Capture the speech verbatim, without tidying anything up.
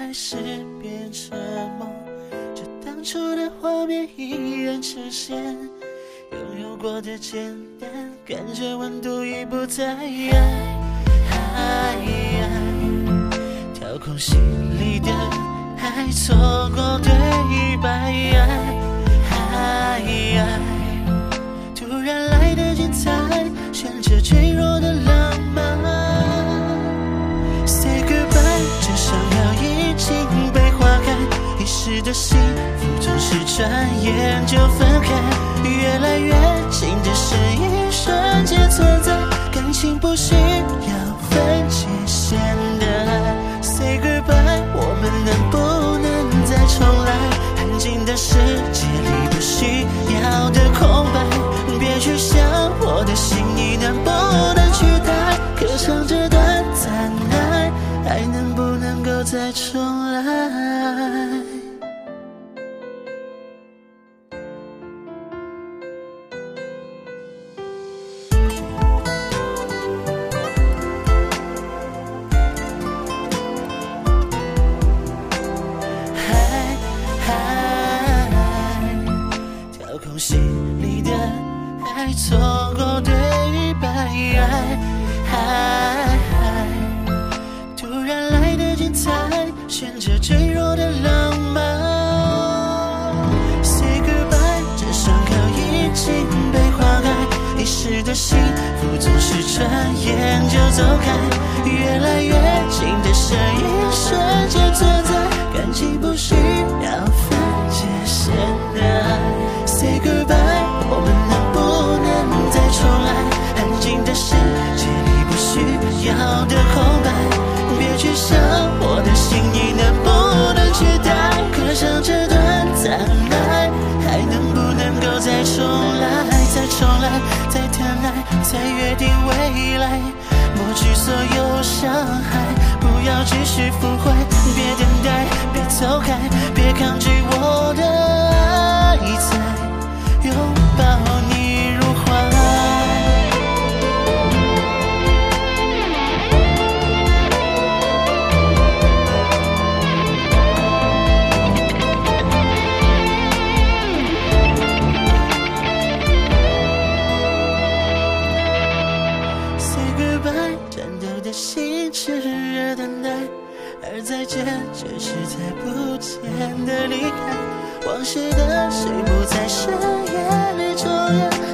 开始变成梦，这当初的画面依然呈现，拥有过的简单，感觉温度已不再爱。掏空心里的爱，错过对白，突然来的精彩，选择脆弱的浪漫。Say goodbye， 这想要已经被划开，遗失的幸福总是转眼就分开，越来越近的是一瞬间存在，感情不需要分界线的爱。Say goodbye， 我们能不能再重来？安静的世界里不需要的空白，别去想我的心意能不能取代，歌唱这段暂爱，爱能不能够再重来？心里的爱，错过对白，突然来的精彩，选择脆弱的浪漫。Say goodbye， 这伤口已经被划开，遗失的幸福总是转眼就走开，越来越近的是一瞬间存在，感情不需要分界线的爱。Say goodbye， 我们能不能再重来？安静的世界里不需要的空白，别去想我的心意能不能取代，歌唱这段暂爱，还能不能够再重来？再重来，再谈爱，再约定未来，抹去所有伤害，不要继续附会，别等待，别走开，别抗拒我的爱，再拥抱你入怀。Say goodbye， 战斗的心炽热等待，而再见却是再不见的离开，往事的水不在深夜里重演，